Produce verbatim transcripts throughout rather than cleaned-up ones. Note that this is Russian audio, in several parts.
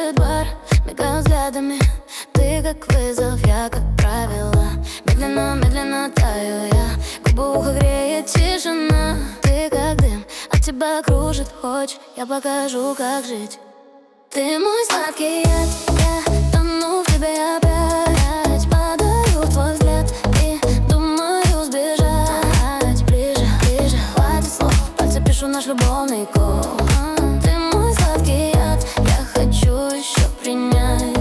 танцует бар, мигаю взглядами. Ты как вызов, я как правило. Медленно, медленно таю я, губы ухо греет тишина. Ты как дым, от тебя кружит, хочешь, я покажу, как жить. Ты мой сладкий яд, я тону в тебе опять. Падаю в твой взгляд и думаю сбежать. Ближе, ближе, хватит слов, пальцы пишу наш любовный код. Ты мой сладкий яд, я хочу еще принять.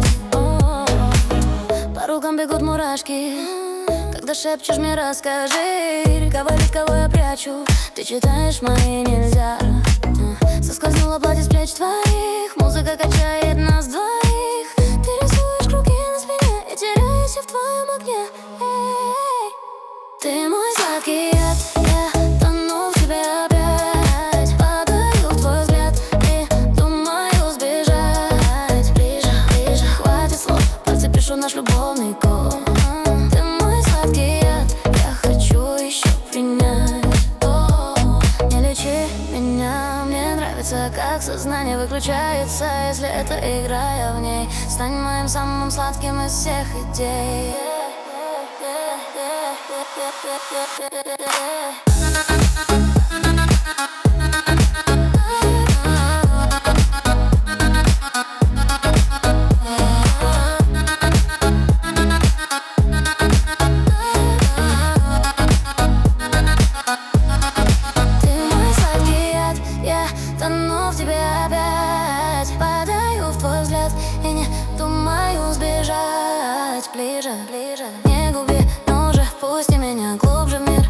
По рукам бегут мурашки, когда шепчешь мне расскажи. Кого ведь кого я прячу, ты читаешь мои нельзя. Соскользнуло платье с плеч твоих, музыка качает нас двоих. Ты рисуешь круги на спине, я теряюсь в твоем огне. Эй, ты мой сладкий яд, я тону в тебе опять. Падаю в твой взгляд и думаю сбежать. Ближе, ближе, хватит слов, пальцы пишу наш любовный код. Ты мой сладкий яд, я хочу еще принять. Не лечи меня, мне нравится, как сознание выключается, если это игра, я в ней. Стань моим самым сладким из всех идей. Тону в тебе опять, падаю в твой взгляд и не думаю сбежать. Ближе, ближе, не губи, но уже впусти меня глубже в мир.